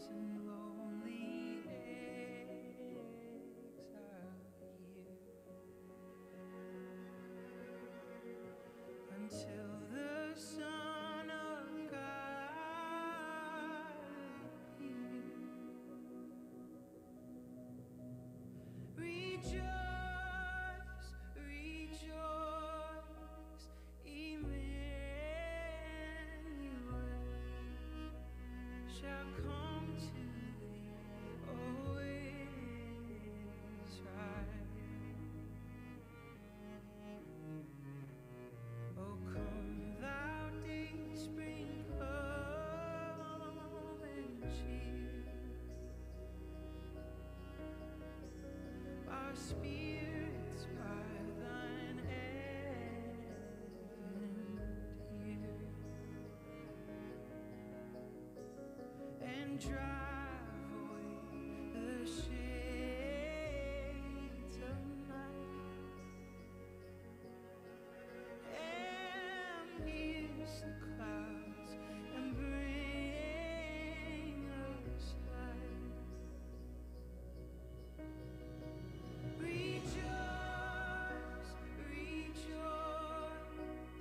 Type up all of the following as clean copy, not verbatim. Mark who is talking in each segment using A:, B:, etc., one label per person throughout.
A: and lonely exile here, until the Son of God appear. Rejoice, rejoice, Emmanuel shall come to thee, O Israel. O come thou dayspring, come and cheer our spirits by thine advent here, and drive away the shades of night, and pierce the clouds and bring us light. Rejoice, rejoice,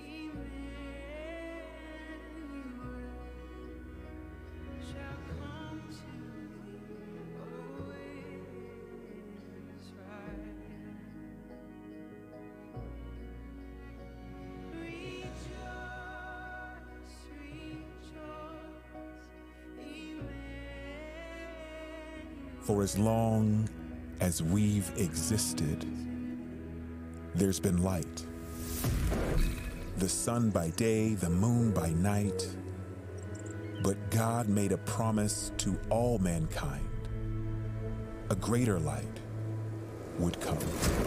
A: Emmanuel shall come to thee, O Israel. Rejoice, rejoice, Emmanuel.
B: For as long as we've existed, there's been light. The sun by day, the moon by night. But God made a promise to all mankind. A greater light would come.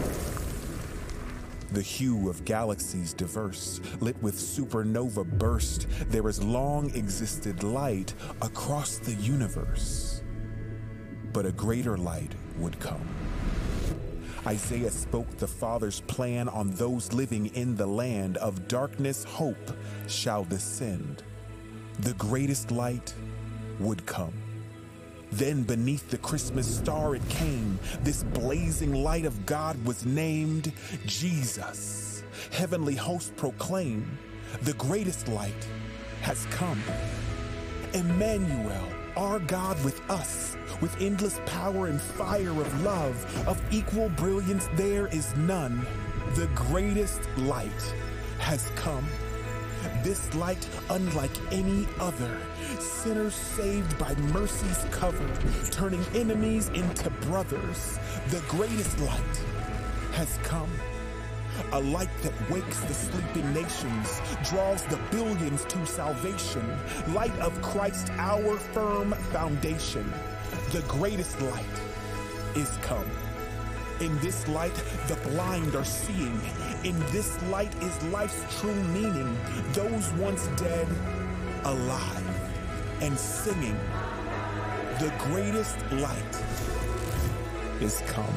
B: The hue of galaxies diverse, lit with supernova burst, there is long existed light across the universe. But a greater light would come. Isaiah spoke the Father's plan on those living in the land of darkness. Hope shall descend. The greatest light would come. Then beneath the Christmas star it came. This blazing light of God was named Jesus. Heavenly hosts proclaim, the greatest light has come. Emmanuel, our God with us, with endless power and fire of love, of equal brilliance there is none. The greatest light has come. This light unlike any other, sinners saved by mercy's cover, turning enemies into brothers. The greatest light has come. A light that wakes the sleeping nations, draws the billions to salvation. Light of Christ, our firm foundation. The greatest light is come. In this light, the blind are seeing. In this light is life's true meaning. Those once dead, alive and singing. The greatest light is come.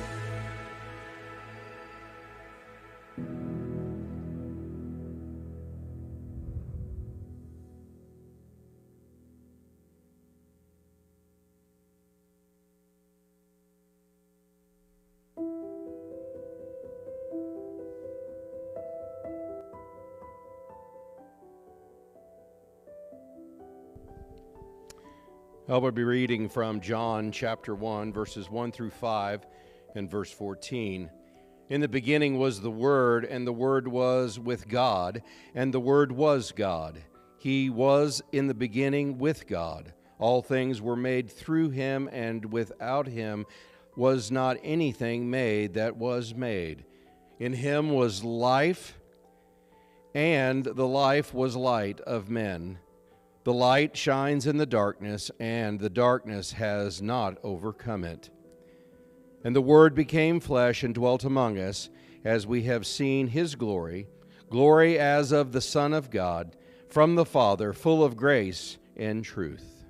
C: I will be reading from John chapter 1, verses 1 through 5, and verse 14. In the beginning was the Word, and the Word was with God, and the Word was God. He was in the beginning with God. All things were made through him, and without him was not anything made that was made. In him was life, and the life was light of men. The light shines in the darkness, and the darkness has not overcome it. And the Word became flesh and dwelt among us, as we have seen his glory, glory as of the Son of God, from the Father, full of grace and truth.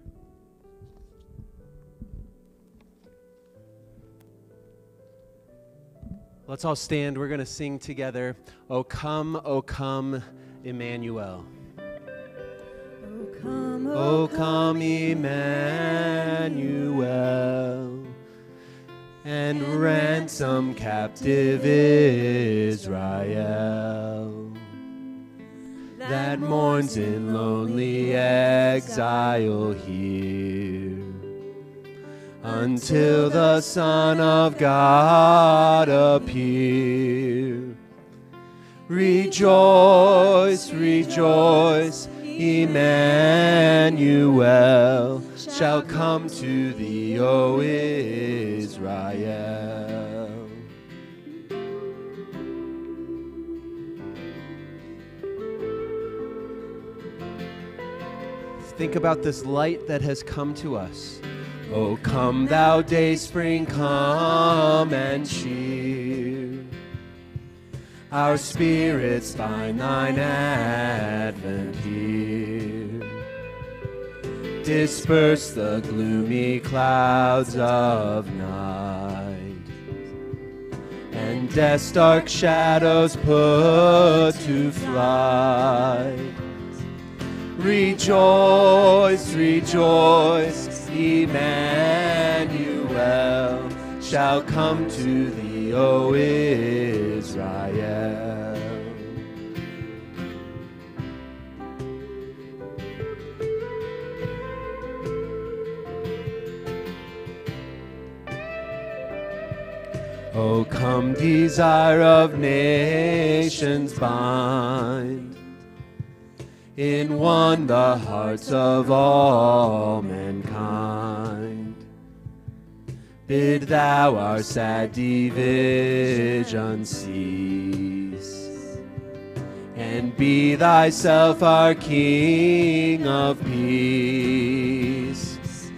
D: Let's all stand. We're going to sing together, O come, Emmanuel.
A: O
D: O come, Emmanuel, and ransom captive Israel that mourns in lonely exile here, until the Son of God appear. Rejoice, rejoice, Emmanuel shall come to thee, O Israel. Think about this light that has come to us. O come, thou day spring, come and cheer our spirits find thine advent here. Disperse the gloomy clouds of night, and death's dark shadows put to flight. Rejoice, rejoice, Emmanuel shall come to thee, O Israel. O come, desire of nations, bind in one the hearts of all mankind. Bid thou our sad division cease, and be thyself our King of peace.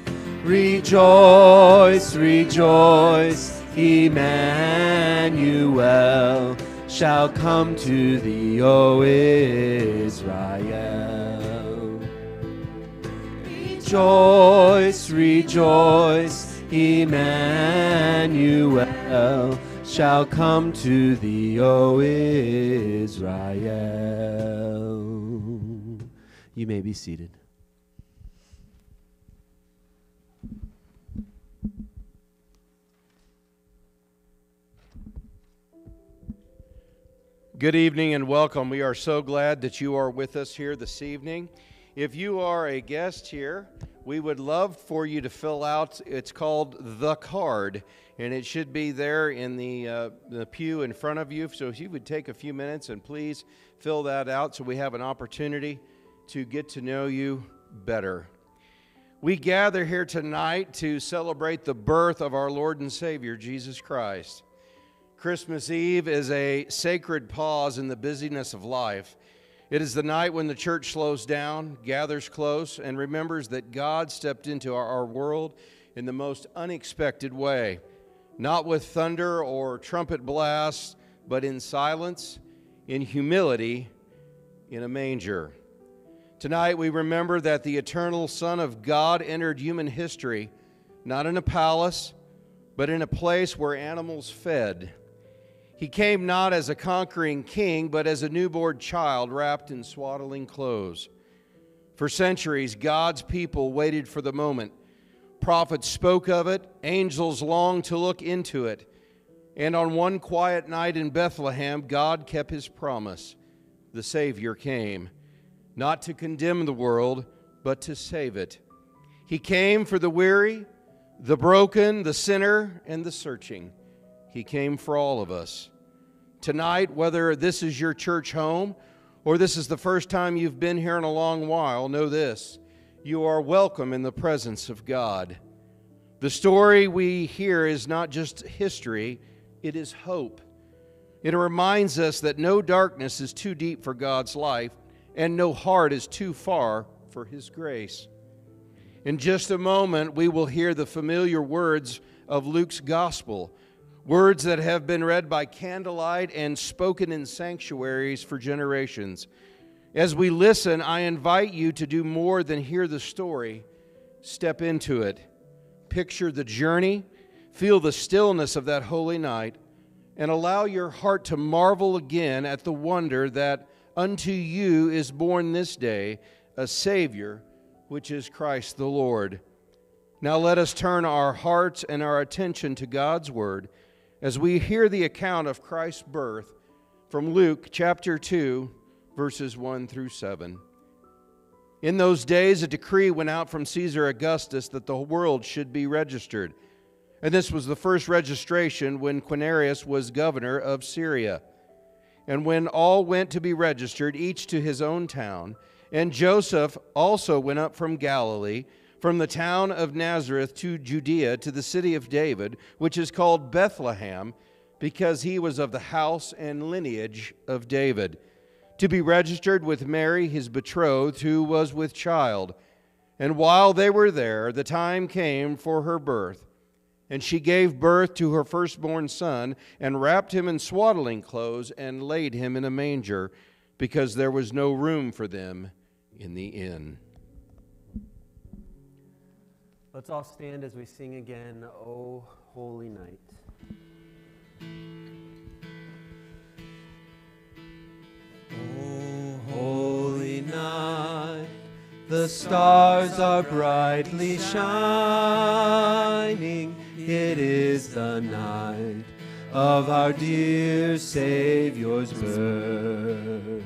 D: Rejoice, rejoice, Emmanuel shall come to thee, O Israel. Rejoice, rejoice, Emmanuel shall come to thee, O Israel. You may be seated.
C: Good evening and welcome. We are so glad that you are with us here this evening. If you are a guest here, we would love for you to fill out, it's called The Card, and it should be there in the pew in front of you. So if you would take a few minutes and please fill that out so we have an opportunity to get to know you better. We gather here tonight to celebrate the birth of our Lord and Savior, Jesus Christ. Christmas Eve is a sacred pause in the busyness of life. It is the night when the church slows down, gathers close, and remembers that God stepped into our world in the most unexpected way, not with thunder or trumpet blasts, but in silence, in humility, in a manger. Tonight we remember that the eternal Son of God entered human history, not in a palace, but in a place where animals fed. He came not as a conquering king, but as a newborn child wrapped in swaddling clothes. For centuries, God's people waited for the moment. Prophets spoke of it, angels longed to look into it. And on one quiet night in Bethlehem, God kept his promise. The Savior came, not to condemn the world, but to save it. He came for the weary, the broken, the sinner, and the searching. He came for all of us. Tonight, whether this is your church home or this is the first time you've been here in a long while, know this: you are welcome in the presence of God. The story we hear is not just history, it is hope. It reminds us that no darkness is too deep for God's life, and no heart is too far for His grace. In just a moment, we will hear the familiar words of Luke's gospel, words that have been read by candlelight and spoken in sanctuaries for generations. As we listen, I invite you to do more than hear the story. Step into it. Picture the journey, feel the stillness of that holy night, and allow your heart to marvel again at the wonder that unto you is born this day a Savior which is Christ the Lord. Now let us turn our hearts and our attention to God's Word as we hear the account of Christ's birth from Luke chapter 2, verses 1 through 7. In those days, a decree went out from Caesar Augustus that the world should be registered. And this was the first registration when Quirinius was governor of Syria. And when all went to be registered, each to his own town, and Joseph also went up from Galilee, from the town of Nazareth to Judea, to the city of David, which is called Bethlehem, because he was of the house and lineage of David, to be registered with Mary, his betrothed, who was with child. And while they were there, the time came for her birth. And she gave birth to her firstborn son, and wrapped him in swaddling clothes, and laid him in a manger, because there was no room for them in the inn.
D: Let's all stand as we sing again, O Holy Night. O holy night, the stars are brightly shining. It is the night of our dear Savior's birth.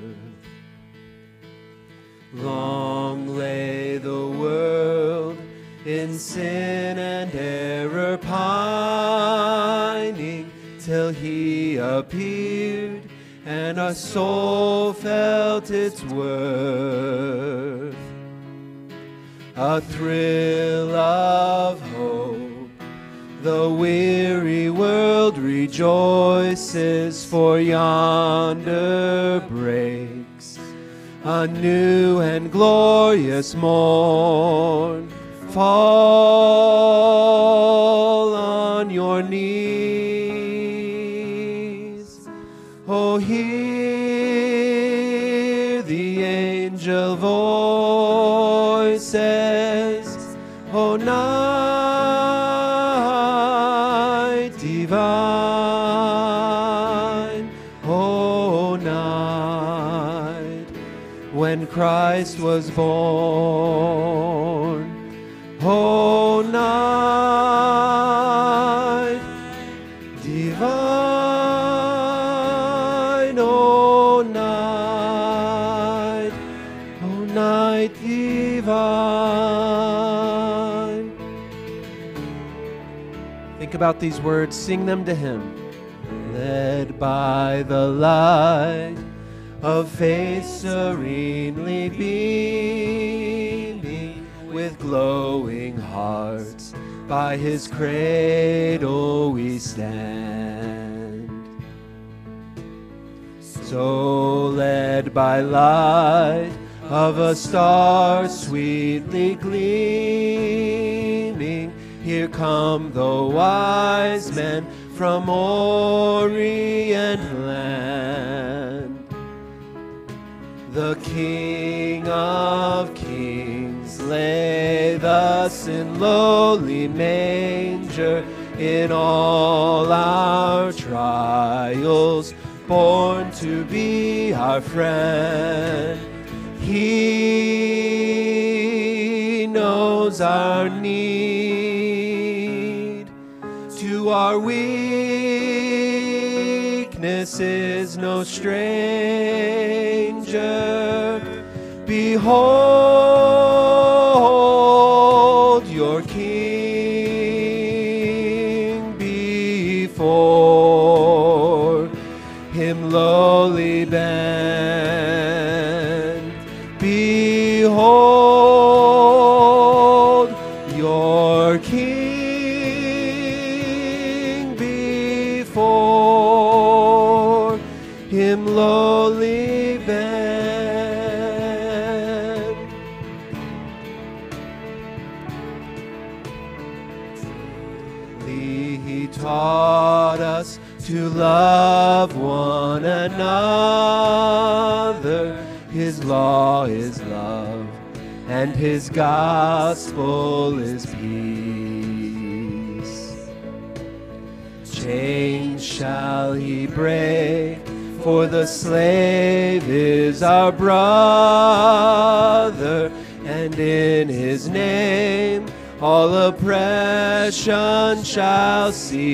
D: Long lay the world in sin and error pining, till he appeared and our soul felt its worth. A thrill of hope, the weary world rejoices, for yonder breaks a new and glorious morn. Fall on your knees. Oh, hear the angel voices. Oh, night divine. Oh, night when Christ was born. Oh, night divine, oh, night divine. Think about these words, sing them to him. Led by the light of faith serenely beaming, with glowing hearts by his cradle we stand. So led by light of a star sweetly gleaming, here come the wise men from Orient land. The King of Kings lay thus in lowly manger, in all our trials born to be our friend. He knows our need, to our weakness is no stranger. Behold your King, before him lowly bend. Behold your King, before him lowly bend. He taught us to love one another. His law is love, and his gospel is peace. Chains shall he break, for the slave is our brother, and and in his name all oppression shall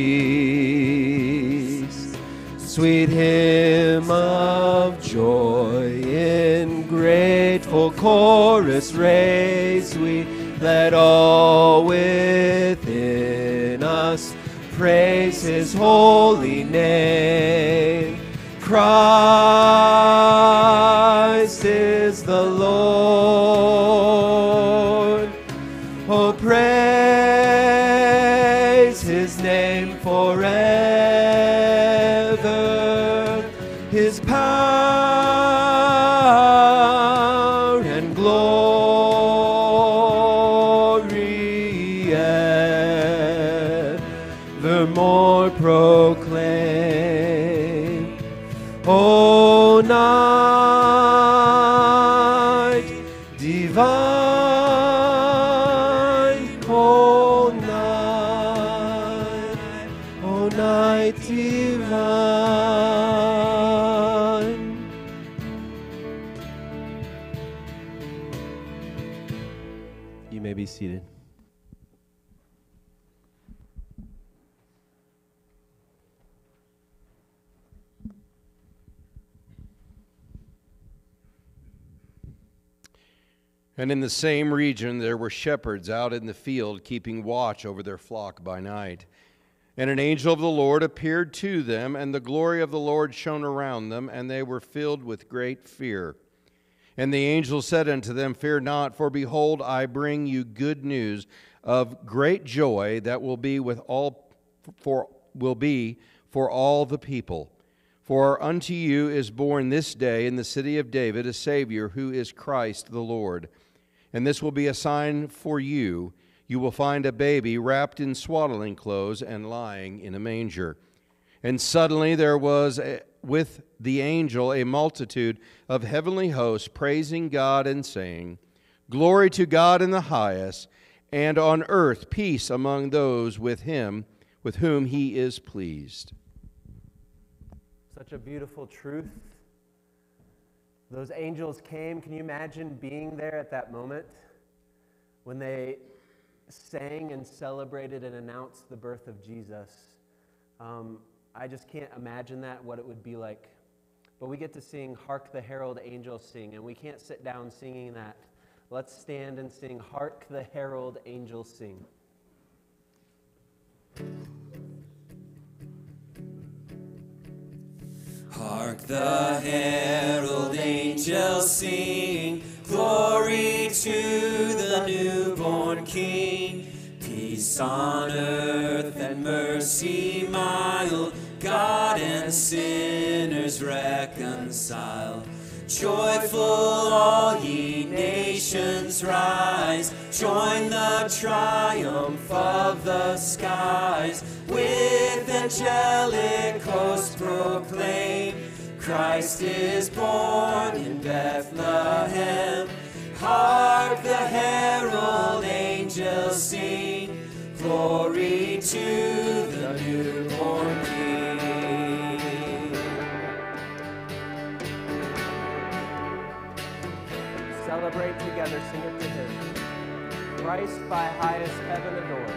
D: cease. Sweet hymn of joy in grateful chorus raise we, let all within us praise his holy name. Christ is the Lord. Oh, praise his name forever. His power and glory evermore proclaim. O night divine, O night divine. You may be seated.
C: And in the same region there were shepherds out in the field, keeping watch over their flock by night. And an angel of the Lord appeared to them, and the glory of the Lord shone around them, and they were filled with great fear. And the angel said unto them, Fear not, for behold, I bring you good news of great joy that will be for all the people. For unto you is born this day in the city of David a Savior, who is Christ the Lord. And this will be a sign for you. You will find a baby wrapped in swaddling clothes and lying in a manger. And suddenly there was with the angel a multitude of heavenly hosts praising God and saying, Glory to God in the highest, and on earth peace among those with whom he is pleased.
D: Such a beautiful truth. Those angels came. Can you imagine being there at that moment when they sang and celebrated and announced the birth of Jesus? I just can't imagine what it would be like. But we get to sing Hark the Herald Angels Sing, and we can't sit down singing that. Let's stand and sing Hark the Herald Angels Sing.
E: Hark the herald angels sing, glory to the newborn King. Peace on earth and mercy mild, God and sinners reconciled. Joyful all ye nations rise, join the triumph of the skies. With angelic hosts proclaim, Christ is born in Bethlehem. Hark the herald angels sing, glory to the newborn King.
D: Celebrate together, sing it to him. Christ by highest heaven adored.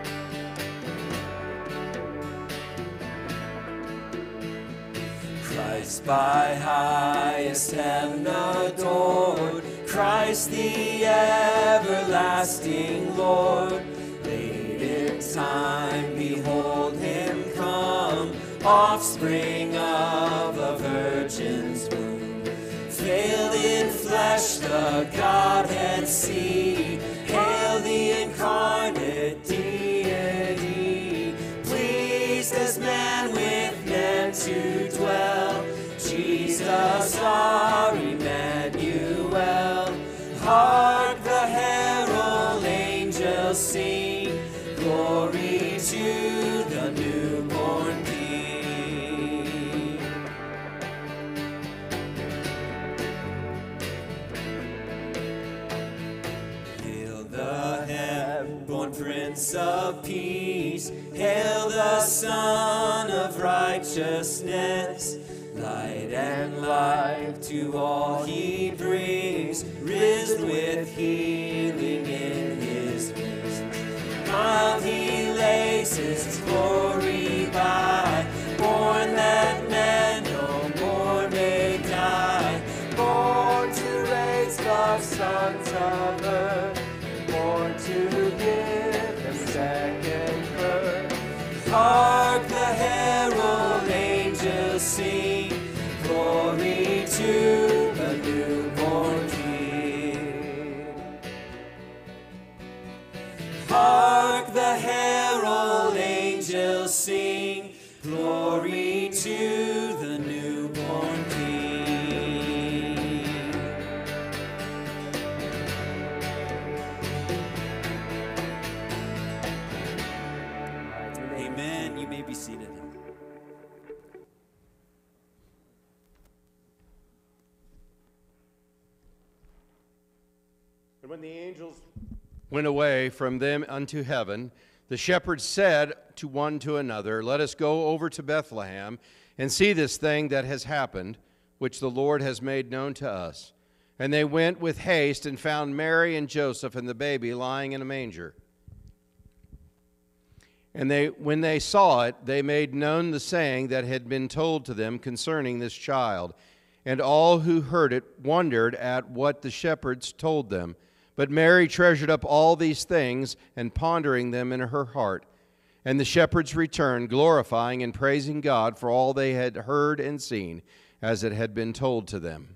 E: Christ by highest heaven adored, Christ the everlasting Lord. Late in time, behold him come, offspring of a virgin's womb. Veiled in flesh the Godhead see, hail the incarnate deity. Pleased as man with men to dwell, Jesus our Emmanuel. Hark the herald angels sing, glory to the newborn King. Hail the heaven-born Prince of Peace, hail the Son of Righteousness. Light and life to all he brings, risen with healing in his wings. While he lays his glory by, born that man no more may die, born to raise the sons of earth, born to give them second birth. Hark the herald angels sing, glory to the newborn King. Hark the herald angels sing, glory to the newborn King. Amen. You may be seated.
C: And when the angels went away from them unto heaven, the shepherds said to one to another, Let us go over to Bethlehem and see this thing that has happened, which the Lord has made known to us. And they went with haste and found Mary and Joseph and the baby lying in a manger. And when they saw it, they made known the saying that had been told to them concerning this child. And all who heard it wondered at what the shepherds told them. But Mary treasured up all these things and pondering them in her heart. And the shepherds returned, glorifying and praising God for all they had heard and seen, as it had been told to them.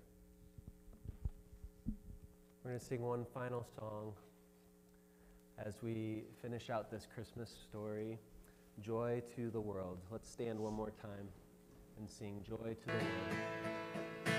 D: We're going to sing one final song as we finish out this Christmas story, Joy to the World. Let's stand one more time and sing Joy to the World.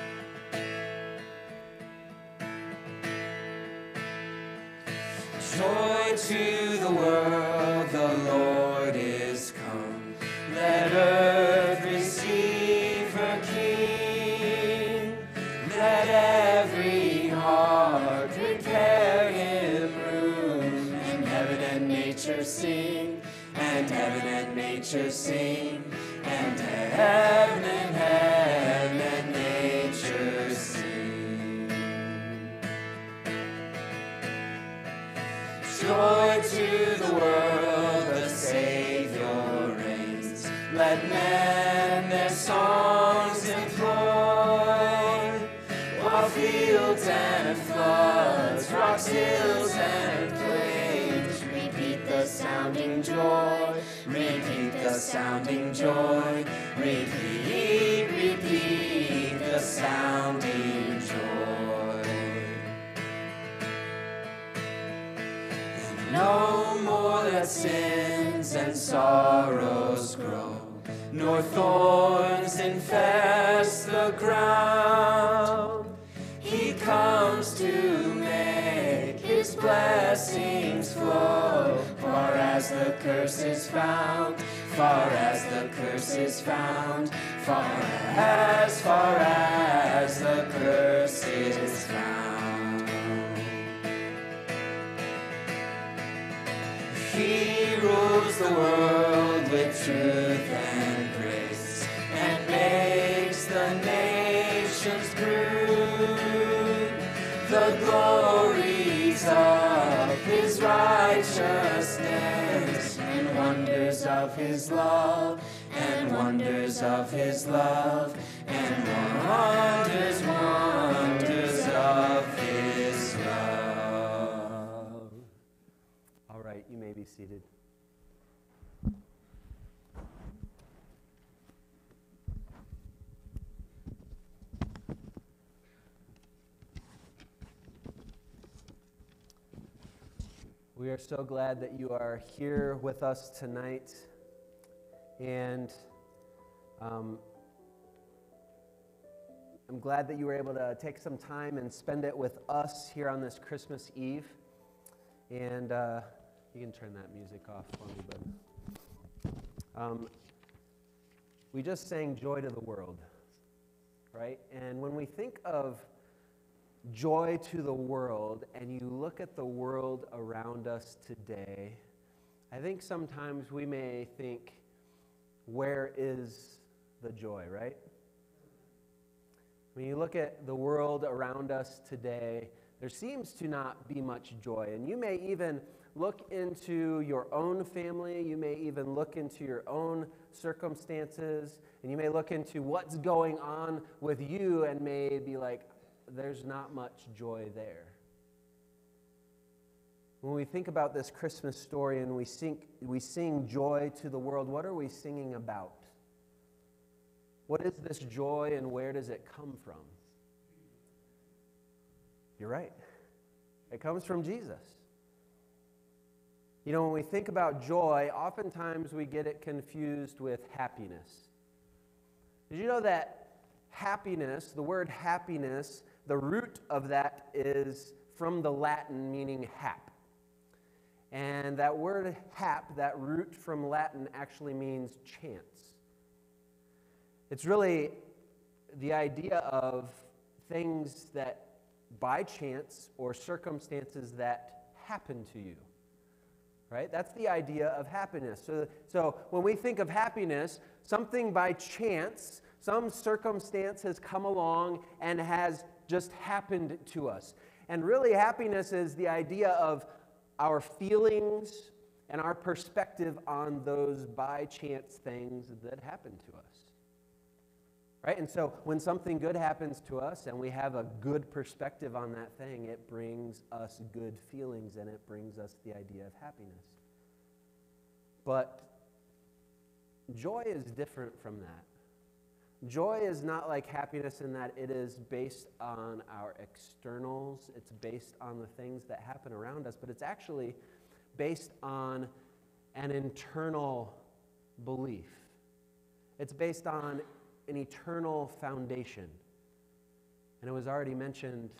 E: Joy to the world, the Lord is come. Let earth receive her King. Let every heart prepare him room. And heaven and nature sing, and heaven and nature sing, and heaven and nature sing. Joy to the world, the Savior reigns. Let men their songs employ, while fields and floods, rocks, hills, and plains repeat the sounding joy, repeat the sounding joy, repeat the sounding joy. No more let sins and sorrows grow, nor thorns infest the ground. He comes to make his blessings flow, far as the curse is found, far as the curse is found, far as the curse is found. He rules the world with truth and grace, and makes the nations prove the glories of his righteousness, and wonders of his love, and wonders of his love, and wonders of his love.
D: All right, you may be seated. We are so glad that you are here with us tonight, and I'm glad that you were able to take some time and spend it with us here on this Christmas Eve. And you can turn that music off for me, bud. We just sang Joy to the World, right? And when we think of joy to the world, and you look at the world around us today, I think sometimes we may think, where is the joy, right? When you look at the world around us today, There seems to not be much joy. And you may even look into your own family. You may even look into your own circumstances. And you may look into what's going on with you and may be like, there's not much joy there. When we think about this Christmas story and we sing joy to the world, what are we singing about? What is this joy and where does it come from? You're right. It comes from Jesus. You know, when we think about joy, oftentimes we get it confused with happiness. Did you know that happiness, the word happiness, the root of that is from the Latin meaning hap. And that word hap, that root from Latin, actually means chance. It's really the idea of things that by chance or circumstances that happen to you, right? That's the idea of happiness. So when we think of happiness, something by chance, some circumstance has come along and has just happened to us. And really happiness is the idea of our feelings and our perspective on those by chance things that happen to us. Right? And so when something good happens to us and we have a good perspective on that thing, it brings us good feelings and it brings us the idea of happiness. But joy is different from that. Joy is not like happiness in that it is based on our externals. It's based on the things that happen around us, but it's actually based on an internal belief. It's based on an eternal foundation. And it was already mentioned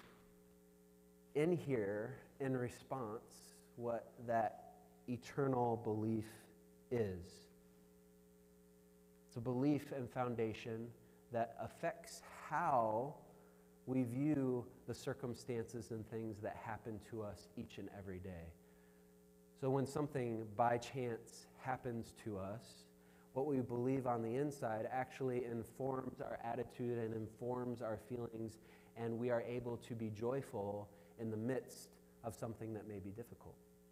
D: in here in response what that eternal belief is. It's a belief and foundation that affects how we view the circumstances and things that happen to us each and every day. So when something by chance happens to us, what we believe on the inside actually informs our attitude and informs our feelings, and we are able to be joyful in the midst of something that may be difficult.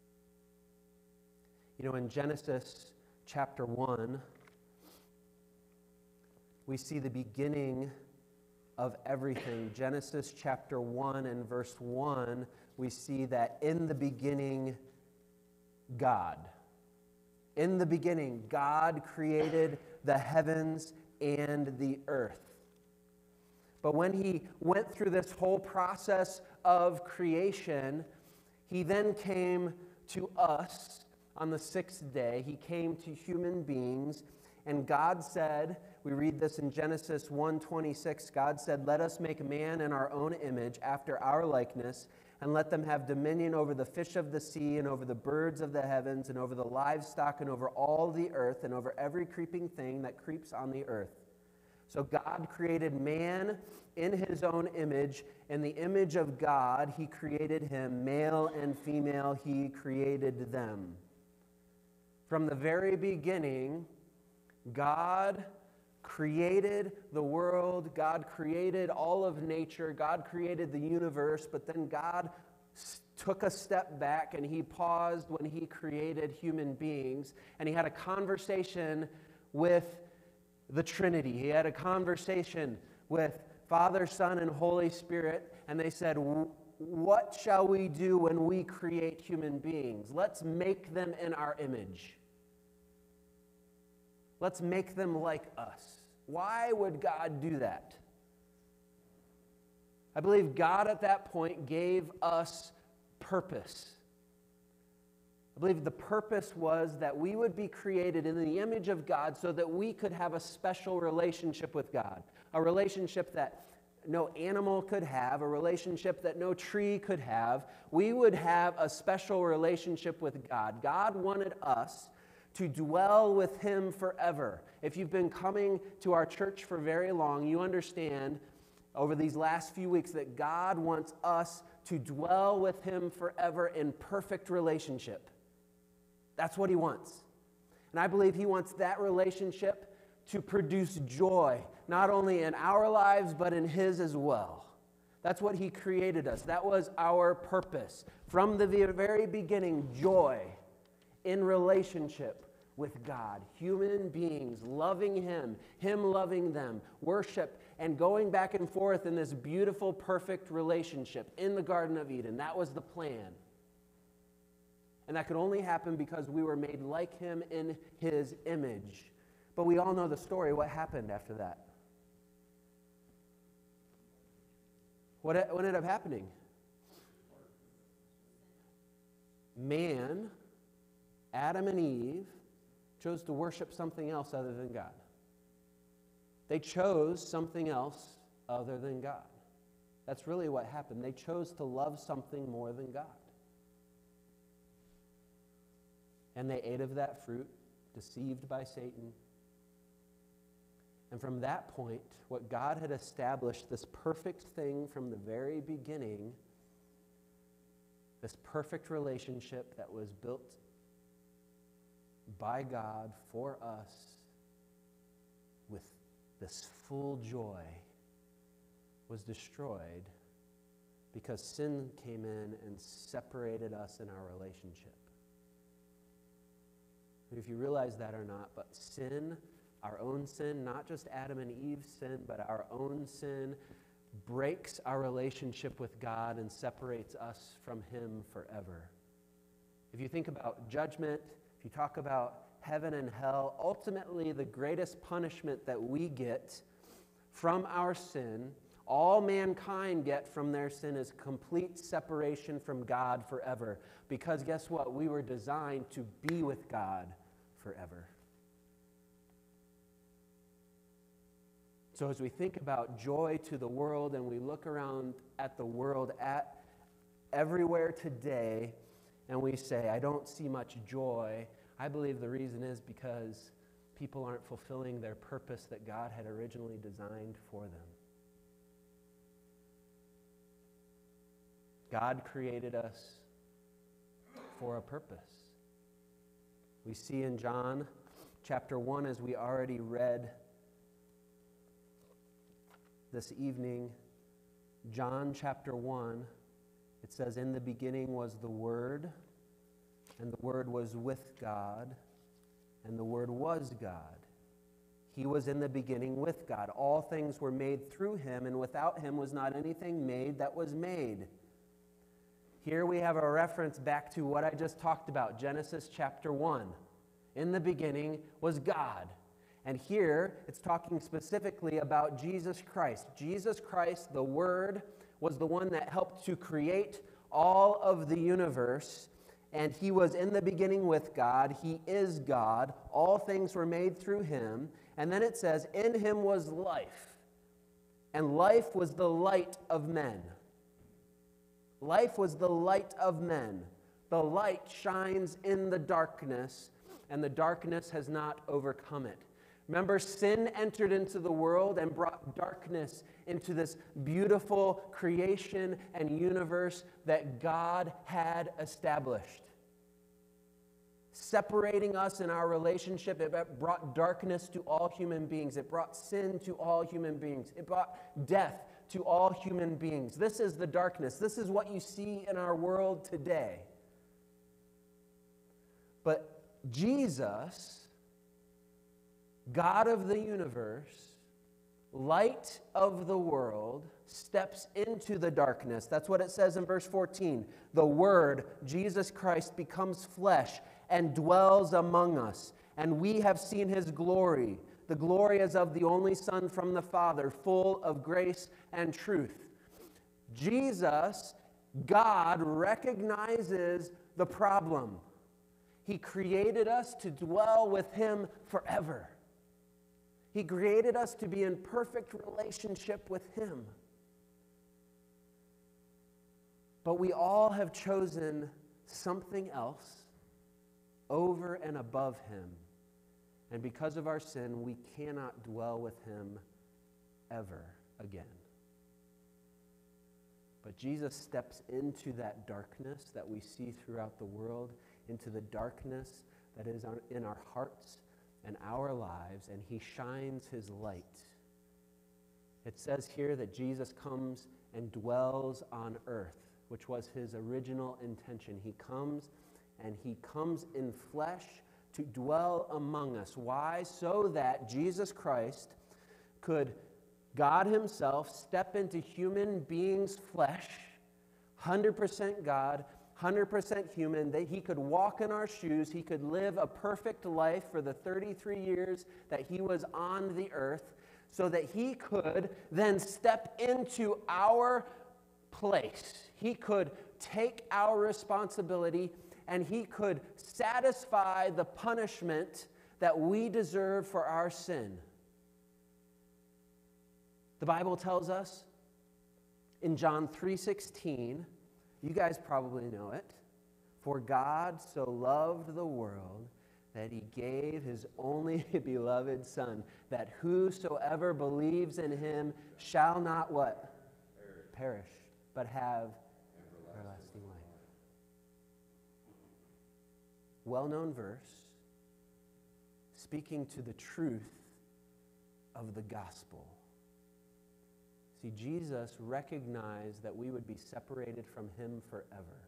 D: You know, in Genesis chapter 1, we see the beginning of everything. Genesis chapter 1 and verse 1, we see that in the beginning, God. In the beginning, God created the heavens and the earth. But when he went through this whole process of creation, he then came to us on the sixth day. He came to human beings, and God said, we read this in Genesis 1:26, God said, "Let us make man in our own image, after our likeness, and let them have dominion over the fish of the sea, and over the birds of the heavens, and over the livestock, and over all the earth, and over every creeping thing that creeps on the earth." So God created man in his own image. In the image of God, he created him. Male and female, he created them. From the very beginning, God created the world, God created all of nature, God created the universe, but then God took a step back and he paused when he created human beings, and he had a conversation with the Trinity. He had a conversation with Father, Son, and Holy Spirit, and they said, "What shall we do when we create human beings? Let's make them in our image. Let's make them like us." Why would God do that? I believe God at that point gave us purpose. I believe the purpose was that we would be created in the image of God so that we could have a special relationship with God, a relationship that no animal could have, a relationship that no tree could have. We would have a special relationship with God. God wanted us to dwell with him forever. If you've been coming to our church for very long, you understand over these last few weeks that God wants us to dwell with him forever in perfect relationship. That's what he wants. And I believe he wants that relationship to produce joy, not only in our lives, but in his as well. That's what he created us. That was our purpose. From the very beginning, joy in relationship with God. Human beings loving him, him loving them, worship, and going back and forth in this beautiful, perfect relationship in the Garden of Eden. That was the plan. And that could only happen because we were made like him in his image. But we all know the story. What happened after that? What ended up happening? Man, Adam and Eve, chose to worship something else other than God. They chose something else other than God. That's really what happened. They chose to love something more than God. And they ate of that fruit, deceived by Satan. And from that point, what God had established, this perfect thing from the very beginning, this perfect relationship that was built by God for us with this full joy, was destroyed because sin came in and separated us in our relationship. And if you realize that or not, but sin, our own sin, not just Adam and Eve's sin, but our own sin, breaks our relationship with God and separates us from him forever. If you think about judgment, if you talk about heaven and hell, ultimately the greatest punishment that we get from our sin, all mankind get from their sin, is complete separation from God forever. Because guess what? We were designed to be with God forever. So as we think about joy to the world and we look around at the world at everywhere today and we say, I don't see much joy, I believe the reason is because people aren't fulfilling their purpose that God had originally designed for them. God created us for a purpose. We see in John chapter 1, as we already read this evening, John chapter 1, it says, in the beginning was the Word, and the Word was with God, and the Word was God. He was in the beginning with God. All things were made through him, and without him was not anything made that was made. Here we have a reference back to what I just talked about, Genesis chapter 1. In the beginning was God. And here it's talking specifically about Jesus Christ. Jesus Christ, the Word, was the one that helped to create all of the universe. And he was in the beginning with God. He is God. All things were made through him. And then it says, in him was life. And life was the light of men. Life was the light of men. The light shines in the darkness, and the darkness has not overcome it. Remember, sin entered into the world and brought darkness into this beautiful creation and universe that God had established. Separating us in our relationship, it brought darkness to all human beings. It brought sin to all human beings. It brought death to all human beings. This is the darkness. This is what you see in our world today. But Jesus, God of the universe, light of the world, steps into the darkness. That's what it says in verse 14. The Word, Jesus Christ, becomes flesh and dwells among us. And we have seen his glory. The glory is of the only Son from the Father, full of grace and truth. Jesus, God, recognizes the problem. He created us to dwell with him forever. He created us to be in perfect relationship with him. But we all have chosen something else over and above him. And because of our sin, we cannot dwell with him ever again. But Jesus steps into that darkness that we see throughout the world, into the darkness that is in our hearts and our lives, and he shines his light. It says here that Jesus comes and dwells on earth, which was his original intention. He comes and he comes in flesh to dwell among us. Why? So that Jesus Christ could, God himself, step into human beings' flesh, 100% God, 100% human, that he could walk in our shoes, he could live a perfect life for the 33 years that he was on the earth, so that he could then step into our place. He could take our responsibility and he could satisfy the punishment that we deserve for our sin. The Bible tells us in John 3:16, you guys probably know it, for God so loved the world that he gave his only beloved Son, that whosoever believes in him shall not what? Perish, but have everlasting life. Well-known verse, speaking to the truth of the gospel. See, Jesus recognized that we would be separated from him forever.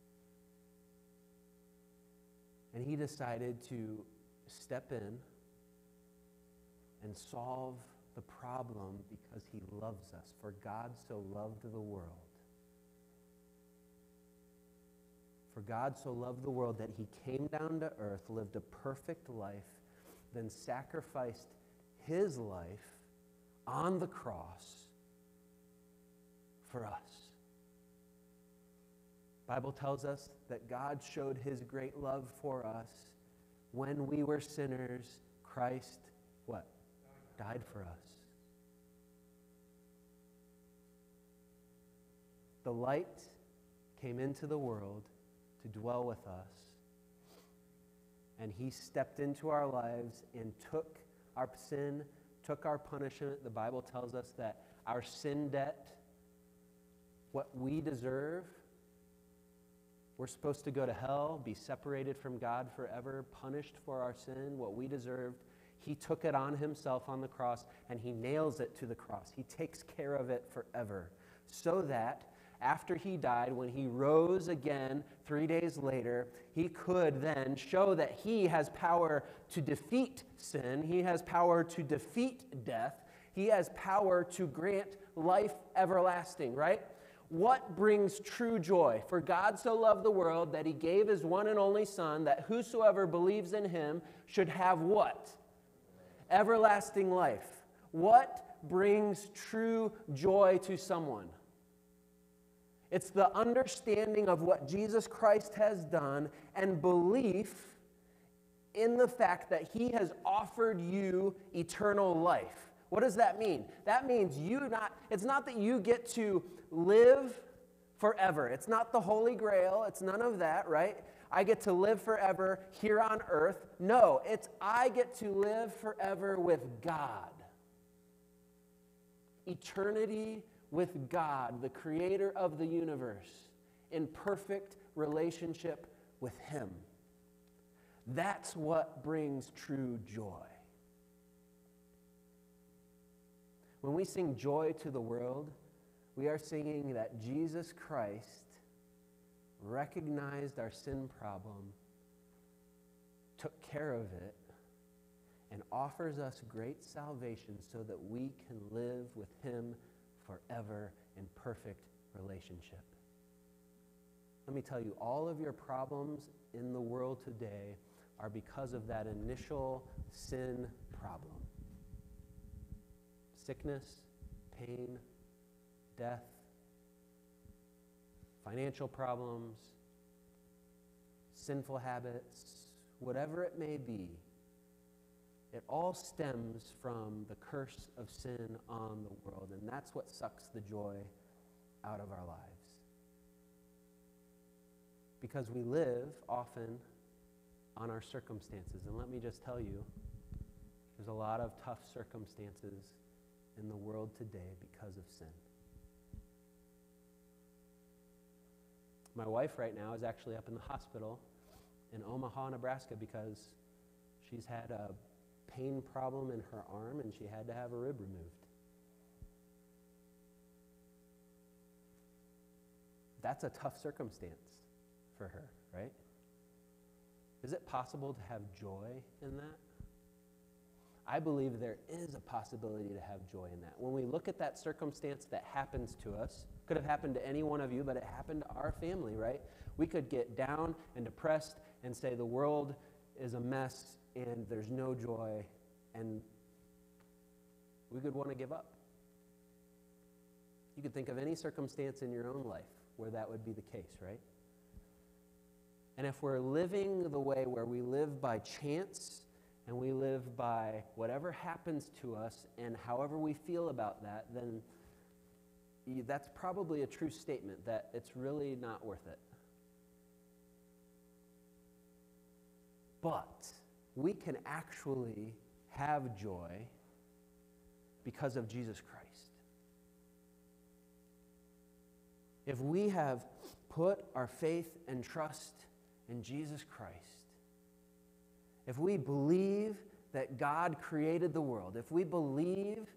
D: And he decided to step in and solve the problem because he loves us. For God so loved the world. For God so loved the world that he came down to earth, lived a perfect life, then sacrificed his life on the cross for us. The Bible tells us that God showed his great love for us when we were sinners. Christ, what? Died for us. The light came into the world to dwell with us, and he stepped into our lives and took our sin, took our punishment. The Bible tells us that our sin debt, what we deserve, we're supposed to go to hell, be separated from God forever, punished for our sin, what we deserved. He took it on himself on the cross, and he nails it to the cross. He takes care of it forever, so that after he died, when he rose again 3 days later, he could then show that he has power to defeat sin. He has power to defeat death. He has power to grant life everlasting, right? What brings true joy? For God so loved the world that he gave his one and only Son, that whosoever believes in him should have what? Everlasting life. What brings true joy to someone? It's the understanding of what Jesus Christ has done and belief in the fact that he has offered you eternal life. What does that mean? That means it's not that you get to live forever. It's not the Holy Grail. It's none of that, right? I get to live forever here on earth. No, it's I get to live forever with God. Eternity with God, the creator of the universe, in perfect relationship with him. That's what brings true joy. When we sing Joy to the World, we are singing that Jesus Christ recognized our sin problem, took care of it, and offers us great salvation so that we can live with him forever in perfect relationship. Let me tell you, all of your problems in the world today are because of that initial sin problem. Sickness, pain, death, financial problems, sinful habits, whatever it may be, it all stems from the curse of sin on the world, and that's what sucks the joy out of our lives. Because we live often on our circumstances, and let me just tell you, there's a lot of tough circumstances in the world today because of sin. My wife right now is actually up in the hospital in Omaha, Nebraska, because she's had a pain problem in her arm and she had to have a rib removed. that's a tough circumstance for her, right? Is it possible to have joy in that? I believe there is a possibility to have joy in that. When we look at that circumstance that happens to us, could have happened to any one of you, but it happened to our family, right? We could get down and depressed and say the world is a mess and there's no joy, and we could want to give up. You could think of any circumstance in your own life where that would be the case, right? And if we're living the way where we live by chance and we live by whatever happens to us and however we feel about that, then that's probably a true statement that it's really not worth it. But we can actually have joy because of Jesus Christ. If we have put our faith and trust in Jesus Christ, if we believe that God created the world, if we believe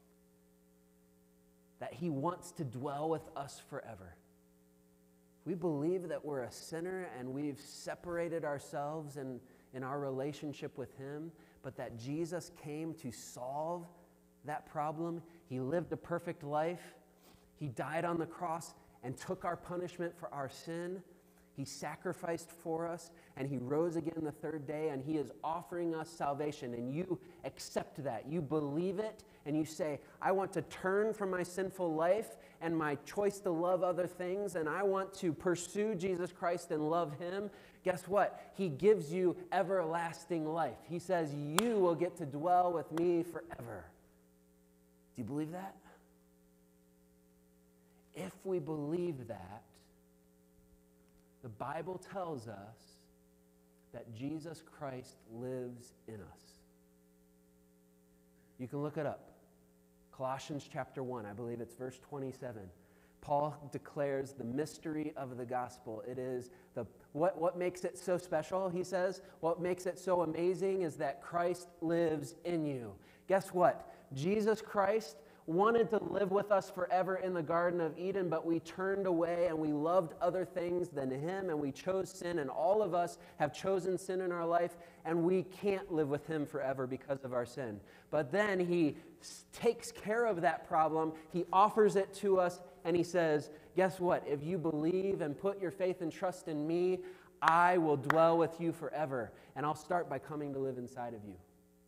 D: that He wants to dwell with us forever, if we believe that we're a sinner and we've separated ourselves in our relationship with Him, but that Jesus came to solve that problem, He lived a perfect life, He died on the cross and took our punishment for our sin, He sacrificed for us, and He rose again the third day, and He is offering us salvation, and you accept that. You believe it, and you say, I want to turn from my sinful life and my choice to love other things, and I want to pursue Jesus Christ and love Him. Guess what? He gives you everlasting life. He says, you will get to dwell with me forever. Do you believe that? If we believe that, the Bible tells us that Jesus Christ lives in us. You can look it up. Colossians chapter 1, I believe it's verse 27. Paul declares the mystery of the gospel. It is what makes it so special, he says, what makes it so amazing is that Christ lives in you. Guess what? Jesus Christ wanted to live with us forever in the Garden of Eden, but we turned away and we loved other things than Him, and we chose sin, and all of us have chosen sin in our life, and we can't live with Him forever because of our sin. But then He takes care of that problem, He offers it to us, and He says, guess what? If you believe and put your faith and trust in me, I will dwell with you forever, and I'll start by coming to live inside of you.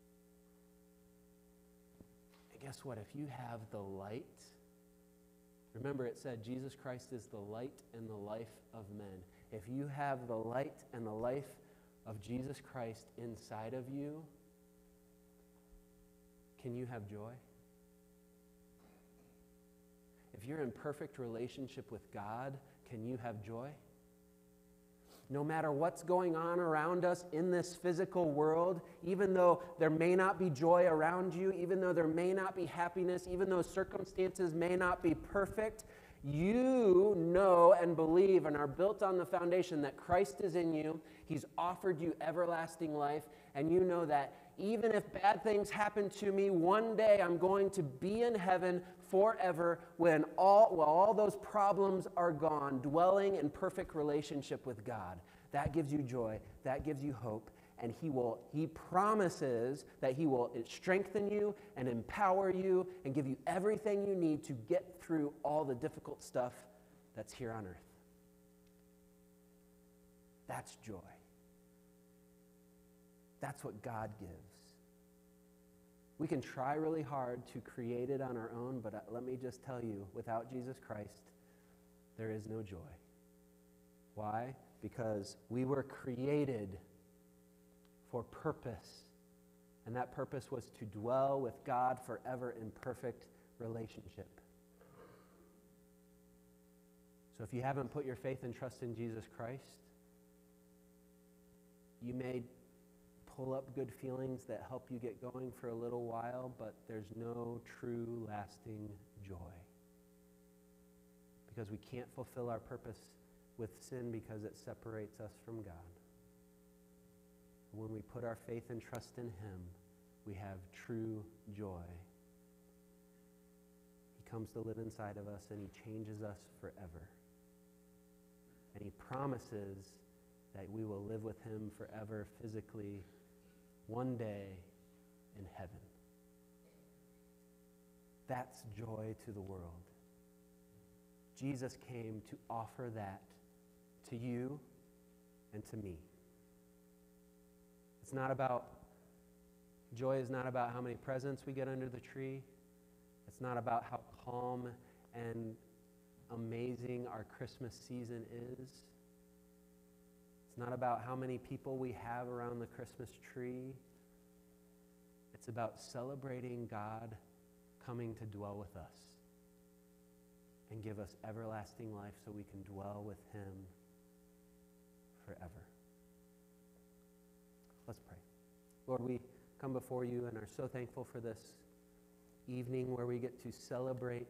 D: Guess what? If you have the light, remember it said Jesus Christ is the light and the life of men. If you have the light and the life of Jesus Christ inside of you, can you have joy? If you're in perfect relationship with God, can you have joy? No matter what's going on around us in this physical world, even though there may not be joy around you, even though there may not be happiness, even though circumstances may not be perfect, you know and believe and are built on the foundation that Christ is in you. He's offered you everlasting life, and you know that even if bad things happen to me, one day I'm going to be in heaven forever when all those problems are gone, dwelling in perfect relationship with God. That gives you joy. That gives you hope. And He promises that He will strengthen you and empower you and give you everything you need to get through all the difficult stuff that's here on earth. That's joy. That's what God gives. We can try really hard to create it on our own, but let me just tell you, without Jesus Christ, there is no joy. Why? Because we were created for purpose, and that purpose was to dwell with God forever in perfect relationship. So if you haven't put your faith and trust in Jesus Christ, you may pull up good feelings that help you get going for a little while, but there's no true lasting joy. Because we can't fulfill our purpose with sin because it separates us from God. When we put our faith and trust in Him, we have true joy. He comes to live inside of us and He changes us forever. And he promises that we will live with him forever physically one day in heaven. That's joy to the world. Jesus came to offer that to you and to me. It's not about, joy is not about how many presents we get under the tree. It's not about how calm and amazing our Christmas season is. It's not about how many people we have around the Christmas tree. It's about celebrating God coming to dwell with us and give us everlasting life so we can dwell with him forever. Let's pray. Lord, we come before you and are so thankful for this evening where we get to celebrate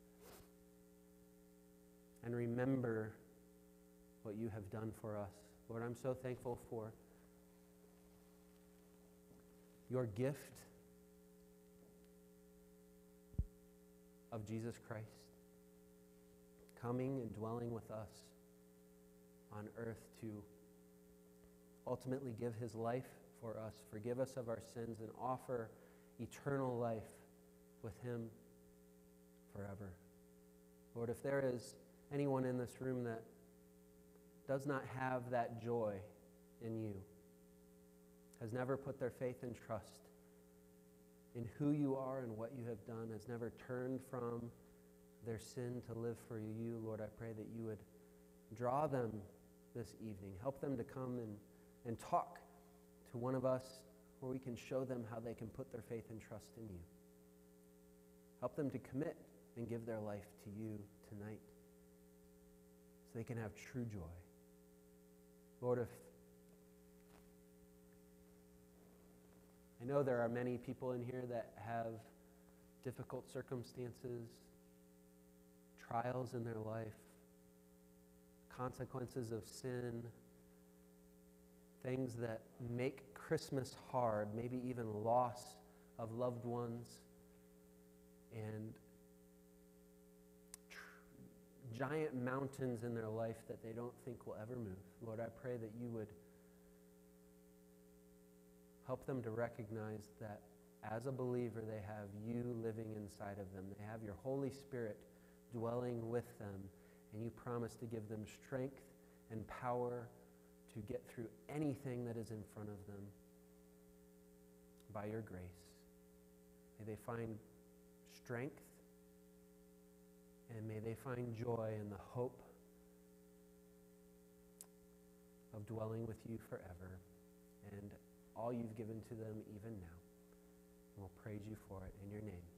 D: and remember what you have done for us. Lord, I'm so thankful for your gift of Jesus Christ coming and dwelling with us on earth to ultimately give his life for us, forgive us of our sins, and offer eternal life with him forever. Lord, if there is anyone in this room that does not have that joy in you, has never put their faith and trust in who you are and what you have done, has never turned from their sin to live for you, Lord, I pray that you would draw them this evening. Help them to come and talk to one of us where we can show them how they can put their faith and trust in you. Help them to commit and give their life to you tonight so they can have true joy. Lord, if I know there are many people in here that have difficult circumstances, trials in their life, consequences of sin, things that make Christmas hard, maybe even loss of loved ones, and giant mountains in their life that they don't think will ever move. Lord, I pray that you would help them to recognize that as a believer, they have you living inside of them. They have your Holy Spirit dwelling with them, and you promise to give them strength and power to get through anything that is in front of them by your grace. May they find strength, and may they find joy in the hope of dwelling with you forever and all you've given to them even now. We'll praise you for it in your name.